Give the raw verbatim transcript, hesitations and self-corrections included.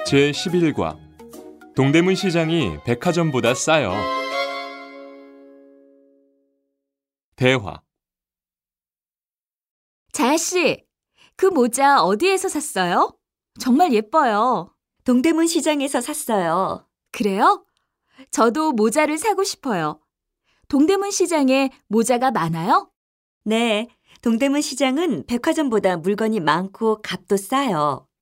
제십일 과 동대문 시장이 백화점보다 싸요. 대화. 자야씨, 그 모자 어디에서 샀어요? 정말 예뻐요. 동대문 시장에서 샀어요. 그래요? 저도 모자를 사고 싶어요. 동대문 시장에 모자가 많아요? 네, 동대문 시장은 백화점보다 물건이 많고 값도 싸요.